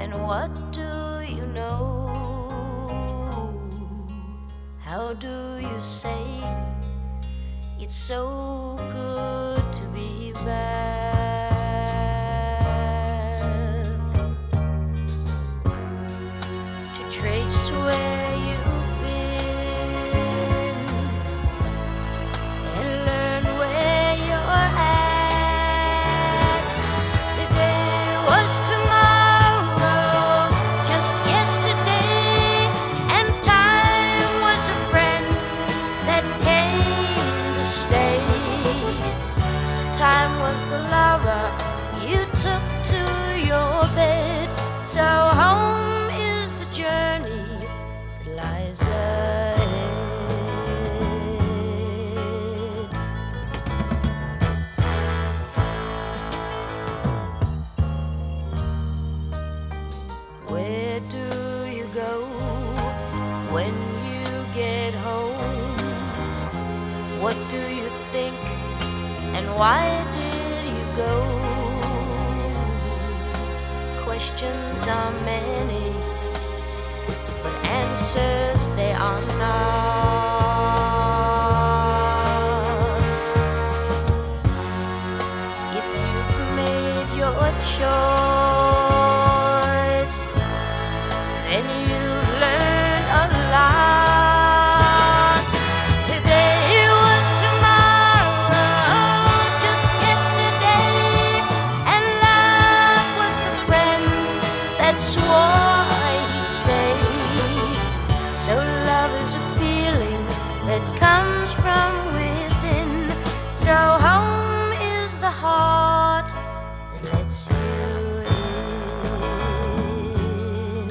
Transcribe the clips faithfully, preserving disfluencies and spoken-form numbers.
And what do you know? How do you say it's so good to be back? To trace where you've been and learn where you're at. Today was tomorrow, just yesterday, and time was a friend that came to stay. So time was the lover you took to your bed. So home is the journey that lies ahead. Where do you go when you get home? What do you think, and why did you go? Questions are many, but answers they are not. If you've made your choice, then you've learned a lot. Today was tomorrow, just yesterday, and love was the friend that swore he'd stay. So love is a feeling that comes from within. So home is the heart that lets you in.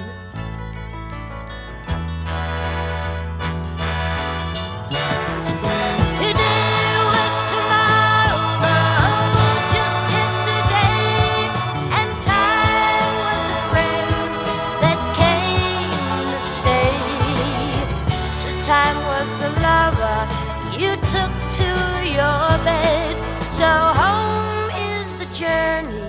Today was tomorrow, just yesterday, and time was a friend that came to stay. So time was the lover you took to your bed. So home is the journey